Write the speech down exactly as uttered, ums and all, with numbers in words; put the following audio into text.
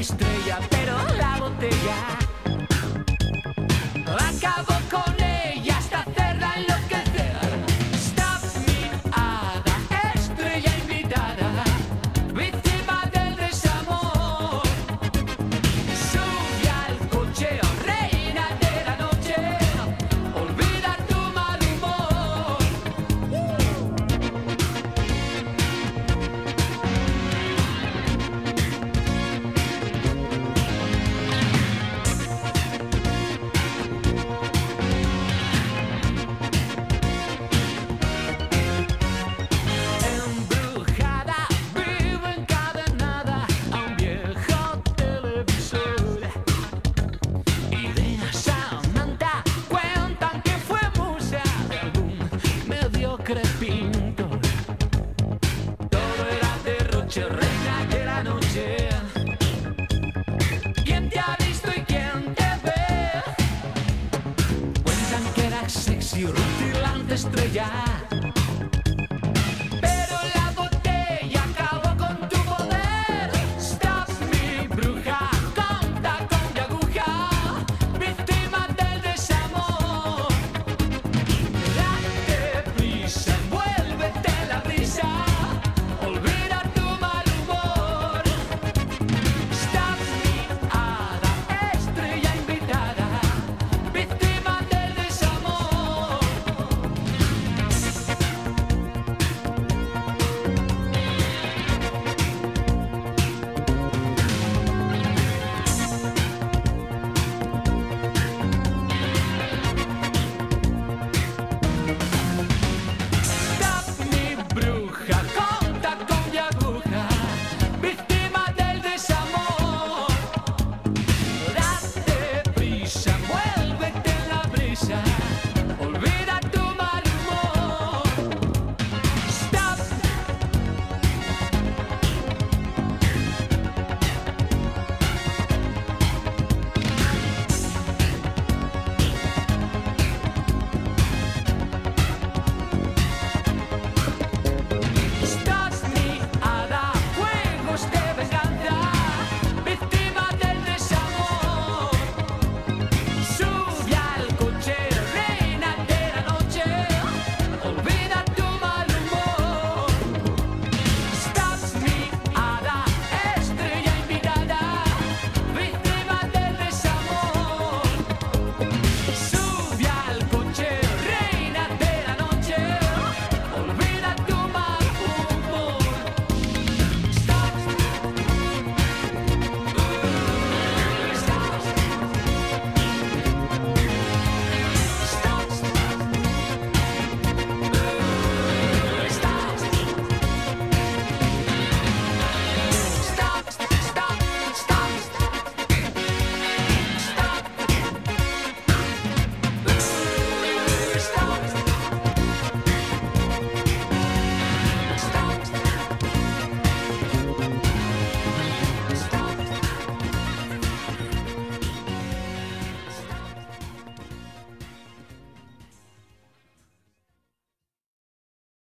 estrella, pero la botella acabó con ella hasta hacerla enloquecer. Stop mirada, estrella invitada, víctima del desamor. Sube al coche, reina de la noche, olvida tu mal humor. Embrujada, vive encadenada a un viejo televisor. Idea Samantha cuentan que fue musa de algún mediocre pintor. Todo era derroche, reina de la noche. ¿Quién te ha visto y quién te ve? Cuentan que era sexy, rutilante estrella.